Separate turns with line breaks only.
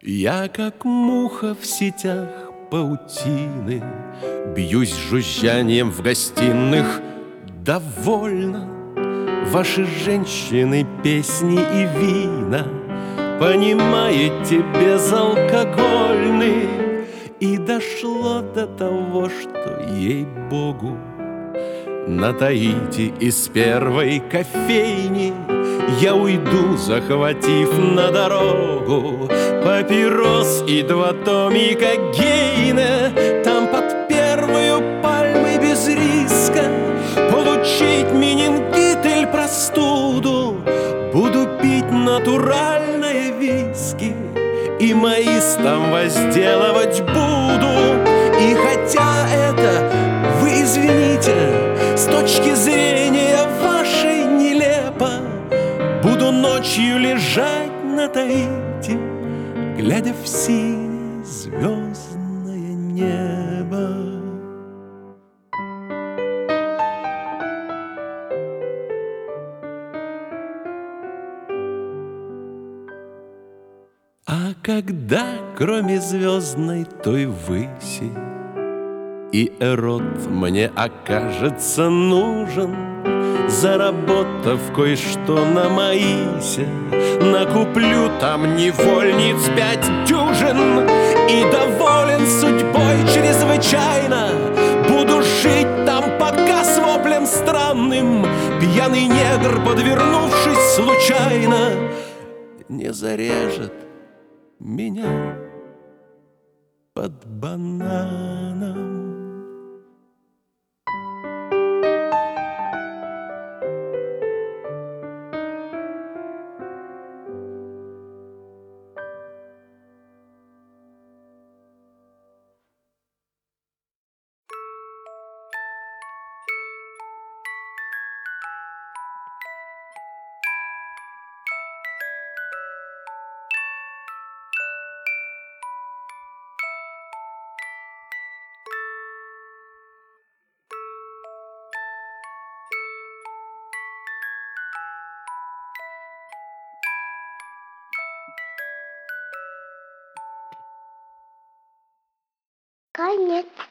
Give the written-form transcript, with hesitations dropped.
Я, как муха в сетях паутины, бьюсь жужжанием в гостиных. Довольно ваши женщины, песни и вина, понимаете, безалкогольны. И дошло до того, что, ей-богу, на Таити из первой кофейни я уйду, захватив на дорогу папирос и 2 томика Гейне. Там под первую пальмой без риска получить менингит или простуду. Буду пить натуральное виски и маистом возделывать буду. И хотя это, вы извините, с точки зрения вашей нелепо, буду ночью лежать на Таити, глядя в синее звездное небо. А когда, кроме звездной той выси, и эрот мне окажется нужен, заработав кое-что на Маисе, накуплю там невольниц 5 дюжин и доволен судьбой чрезвычайно. Буду жить там пока с воплем странным пьяный негр, подвернувшись случайно, не зарежет меня под бананом.
Конец.